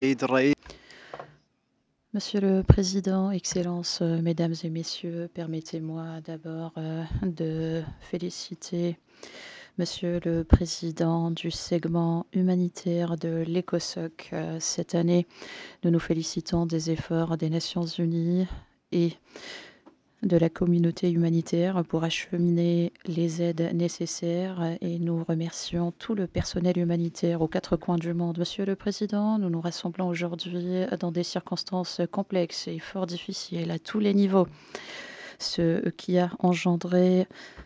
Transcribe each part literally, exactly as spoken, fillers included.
السيد الرئيس. Monsieur le Président, Excellences, euh, Mesdames et Messieurs, permettez-moi d'abord euh, de féliciter Monsieur le Président du segment humanitaire de l'ECOSOC. Euh, Cette année, nous nous félicitons des efforts des Nations Unies et de la communauté humanitaire pour acheminer les aides nécessaires et nous remercions tout le personnel humanitaire aux quatre coins du monde. Monsieur le Président, nous nous rassemblons aujourd'hui dans des circonstances complexes et fort difficiles à tous les niveaux, ce qui a engendré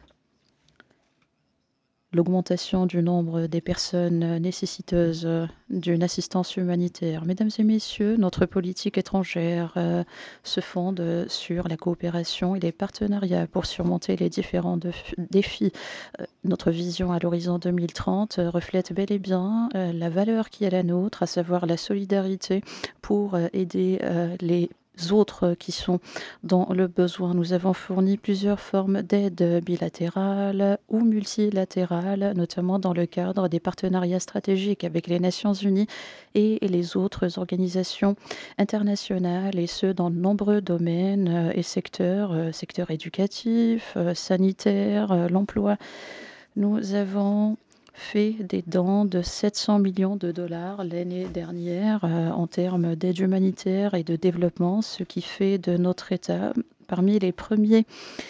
l'augmentation du nombre des personnes nécessiteuses d'une assistance humanitaire. Mesdames et messieurs, notre politique étrangère euh, se fonde sur la coopération et les partenariats pour surmonter les différents défis. Euh, notre vision à l'horizon deux mille trente euh, reflète bel et bien euh, la valeur qui est la nôtre, à savoir la solidarité pour euh, aider euh, les autres qui sont dans le besoin. Nous avons fourni plusieurs formes d'aide bilatérale ou multilatérale, notamment dans le cadre des partenariats stratégiques avec les Nations Unies et les autres organisations internationales, et ce, dans de nombreux domaines et secteurs, euh, secteur éducatif, euh, sanitaire, euh, l'emploi. Nous avons fait des dons de sept cents millions de dollars l'année dernière euh, en termes d'aide humanitaire et de développement, ce qui fait de notre État parmi les premiers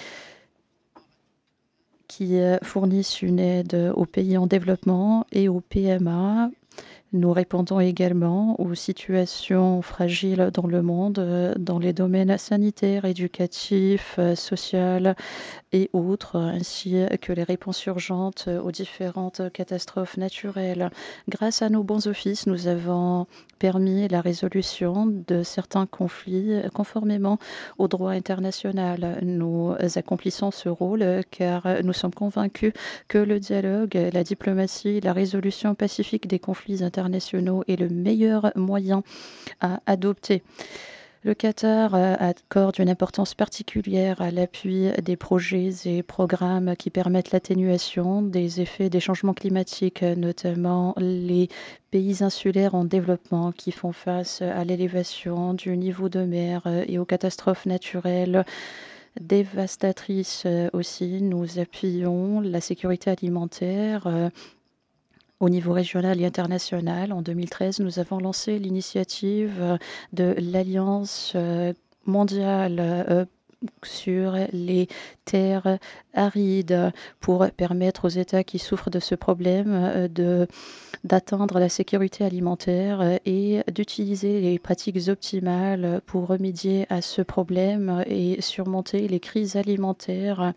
qui euh, fournissent une aide aux pays en développement et aux P M A. Nous répondons également aux situations fragiles dans le monde, euh, dans les domaines sanitaires, éducatifs, euh, sociaux, et autres, ainsi que les réponses urgentes aux différentes catastrophes naturelles. Grâce à nos bons offices, nous avons permis la résolution de certains conflits conformément au droit international. Nous accomplissons ce rôle car nous sommes convaincus que le dialogue, la diplomatie, la résolution pacifique des conflits internationaux est le meilleur moyen à adopter. Le Qatar accorde une importance particulière à l'appui des projets et programmes qui permettent l'atténuation des effets des changements climatiques, notamment les pays insulaires en développement qui font face à l'élévation du niveau de mer et aux catastrophes naturelles dévastatrices aussi. Nous appuyons la sécurité alimentaire au niveau régional et international. En deux mille treize, nous avons lancé l'initiative de l'Alliance mondiale sur les terres arides pour permettre aux États qui souffrent de ce problème de, d'atteindre la sécurité alimentaire et d'utiliser les pratiques optimales pour remédier à ce problème et surmonter les crises alimentaires,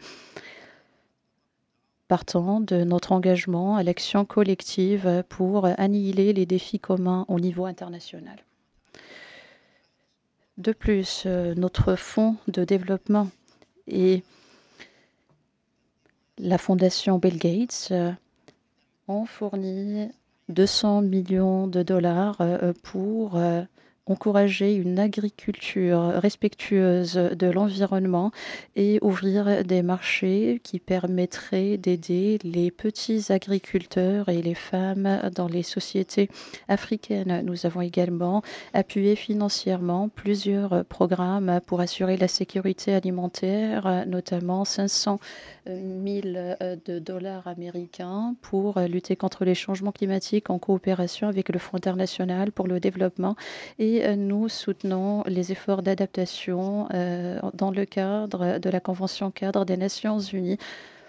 partant de notre engagement à l'action collective pour annihiler les défis communs au niveau international. De plus, notre fonds de développement et la fondation Bill Gates ont fourni deux cents millions de dollars pour encourager une agriculture respectueuse de l'environnement et ouvrir des marchés qui permettraient d'aider les petits agriculteurs et les femmes dans les sociétés africaines. Nous avons également appuyé financièrement plusieurs programmes pour assurer la sécurité alimentaire, notamment cinq cent mille de dollars américains pour lutter contre les changements climatiques en coopération avec le Fonds international pour le développement, et nous soutenons les efforts d'adaptation euh, dans le cadre de la Convention cadre des Nations Unies.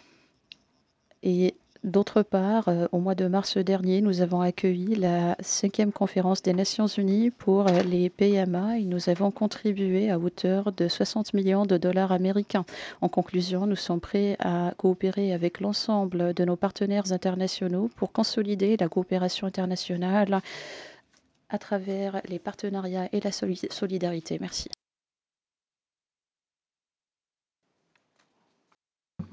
Et d'autre part, euh, au mois de mars dernier, nous avons accueilli la cinquième conférence des Nations Unies pour les P M A et nous avons contribué à hauteur de soixante millions de dollars américains. En conclusion, nous sommes prêts à coopérer avec l'ensemble de nos partenaires internationaux pour consolider la coopération internationale à travers les partenariats et la solidarité. Merci.